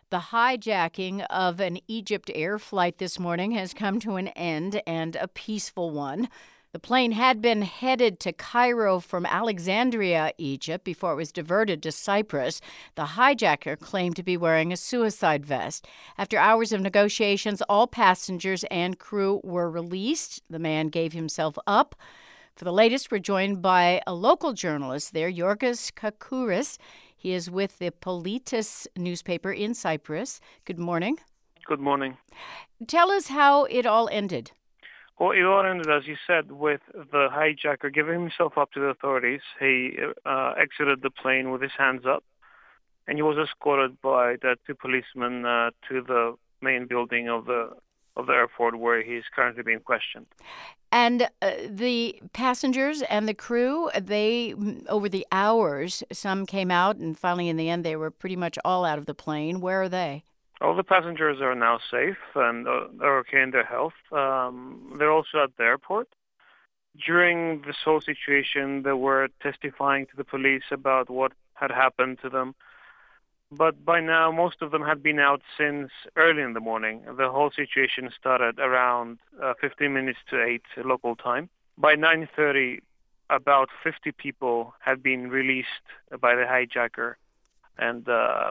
The hijacking of an Egypt Air flight this morning has come to an end, and a peaceful one. The plane had been headed to Cairo from Alexandria, Egypt, before it was diverted to Cyprus. The hijacker claimed to be wearing a suicide vest. After hours of negotiations, all passengers and crew were released. The man gave himself up. For the latest, we're joined by a local journalist there, Yorgos Kakouris. He is with the Politis newspaper in Cyprus. Good morning. Good morning. Tell us how it all ended. Well, it all ended, as you said, with the hijacker giving himself up to the authorities. He exited the plane with his hands up, and he was escorted by the two policemen to the main building of the airport, where he is currently being questioned. And the passengers and the crew, they, over the hours, some came out, and finally, in the end, they were pretty much all out of the plane. Where are they? All the passengers are now safe and are okay in their health. They're also at the airport. During this whole situation, they were testifying to the police about what had happened to them. But by now, most of them had been out since early in the morning. The whole situation started around 15 minutes to 8 local time. By 9:30, about 50 people had been released by the hijacker and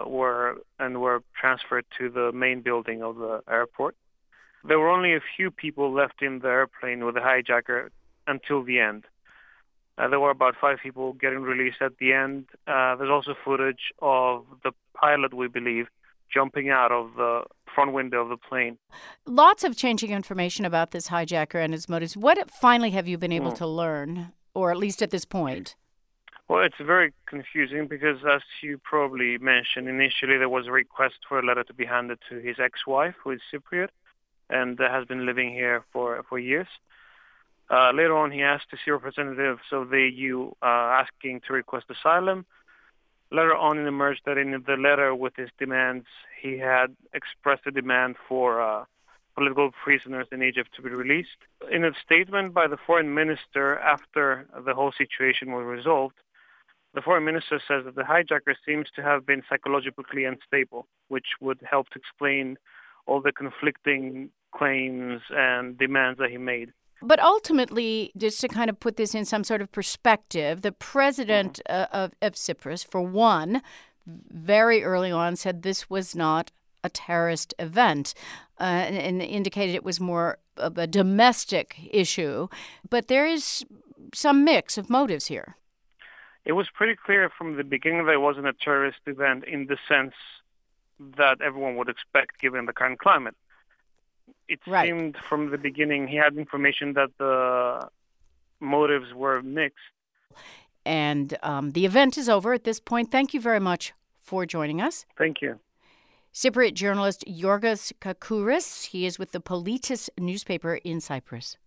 were transferred to the main building of the airport. There were only a few people left in the airplane with the hijacker until the end. There were about 5 people getting released at the end. There's also footage of the pilot, we believe, jumping out of the front window of the plane. Lots of changing information about this hijacker and his motives. What finally have you been able to learn, or at least at this point? Well, it's very confusing because, as you probably mentioned, initially there was a request for a letter to be handed to his ex-wife, who is Cypriot, and has been living here for years. Later on, he asked to see representatives of the EU asking to request asylum. Later on, it emerged that in the letter with his demands, he had expressed a demand for political prisoners in Egypt to be released. In a statement by the foreign minister after the whole situation was resolved, the foreign minister says that the hijacker seems to have been psychologically unstable, which would help to explain all the conflicting claims and demands that he made. But ultimately, just to kind of put this in some sort of perspective, the president of Cyprus, for one, very early on said this was not a terrorist event and indicated it was more of a domestic issue. But there is some mix of motives here. It was pretty clear from the beginning that it wasn't a terrorist event in the sense that everyone would expect given the current climate. It seemed from the beginning he had information that the motives were mixed. And the event is over at this point. Thank you very much for joining us. Thank you. Cypriot journalist Yorgos Kakouris. He is with the Politis newspaper in Cyprus.